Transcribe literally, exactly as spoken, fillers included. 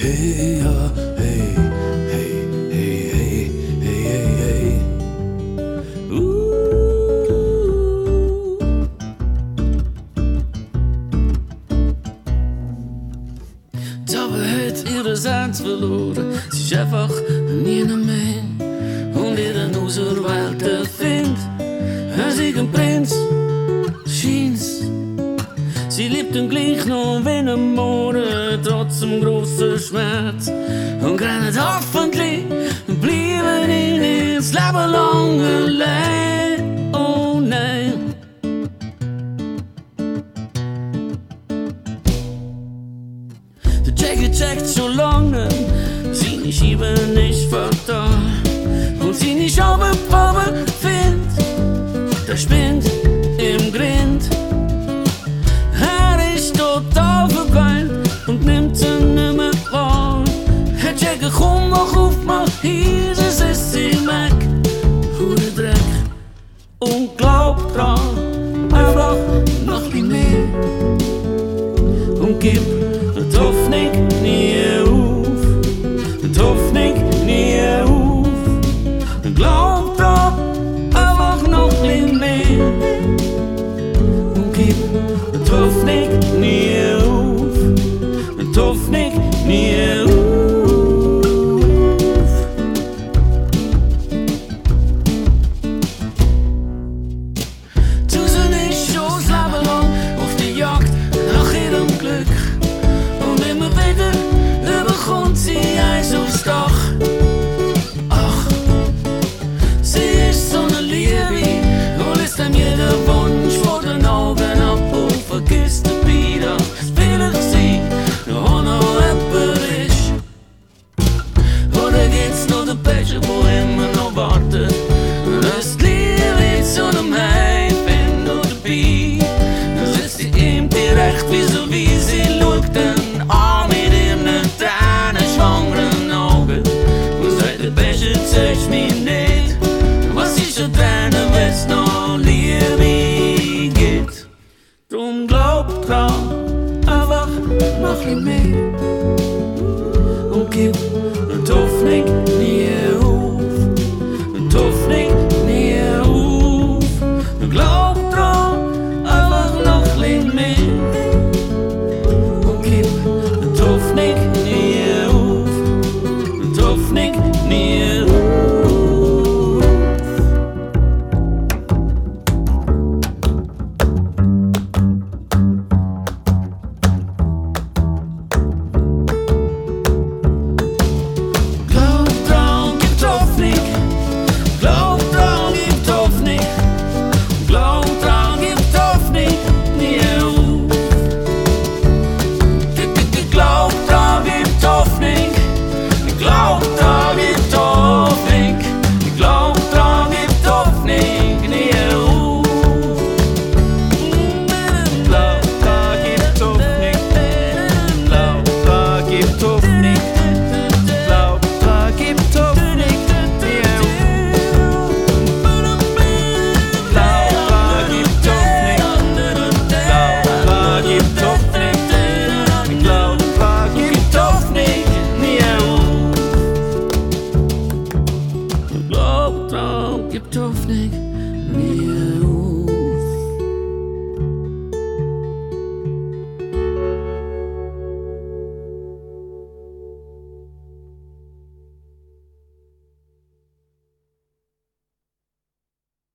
hey, ja, hey, hey, hey, hey, hey, hey, hey. Uh. Dabei hat ihre Seins verloren, sie ist einfach nie mehr. Und ihre Auserwählte findet, er sei ein Prinz, scheint's. Sie liebt ihn gleich noch wie ein Morgen, trotz dem grossen Schmerz. Und grennt hoffentlich, bleiben ihn ins Leben lang allein. Oh nein. Der Jackie checkt schon lange, seine Scheiben ist fatal. Und seine Schabenfarbe findet, der spinnt im Grind. Er ist total verpeilt und nimmt sie nicht mehr wahr. Herr Jackie, komm, mach auf, mach hier, es ist sie weg. Hure Dreck und glaub dran, einfach noch ein bisschen mehr. Und gib die Hoffnung nie auf, die Hoffnung nie auf. Und glaub dran, einfach noch ein bisschen mehr. Und gib die Hoffnung nie auf, die Hoffnung nie auf. Susan ist schon das Leben lang auf die Jagd nach ihrem Glück. Und immer wieder überkommt sie eins aufs Dach. Ach, sie ist so eine Liebe und lässt ihm jeden Wunsch vor den Augen ab und vergisst dabei, dass vielleicht sie noch noch jemand ist. Oder gibt's noch den Pescher, der immer noch wartet, dass die Liebe zu einem Heim findet und dabei sitzt sie ihm direkt vis-à-vis, sie schaut ihn an mit ihren tränenschwangeren Augen und sagt, der Pescher zeigst mich nicht, was ist schon Tränen, wenn's noch Liebe gibt. Drum glaub dran, einfach noch ein bisschen mehr. Und gib die Hoffnung nie auf, die Hoffnung nie auf. Und glaub dran, einfach noch ein bisschen mehr. Und gib die Hoffnung nie auf, die Hoffnung nie auf. Glaub dran, gib die Hoffnung. Glaub dran, gib die Hoffnung. Glaub dran, gib die Hoffnung nie auf. Glaub dran, gib die Hoffnung. Glaub dran, gib die Hoffnung. Glaub dran, gib die Hoffnung nie auf. Glaub dran, gib die Hoffnung. Glaub dran, gib die Hoffnung. Glaub dran, gib die Hoffnung nie auf. Glaub dran, gib die Hoffnung. Glaub dran, gib die Hoffnung. Glaub dran, gib die Hoffnung nie auf. Glaub dran, gib die Hoffnung.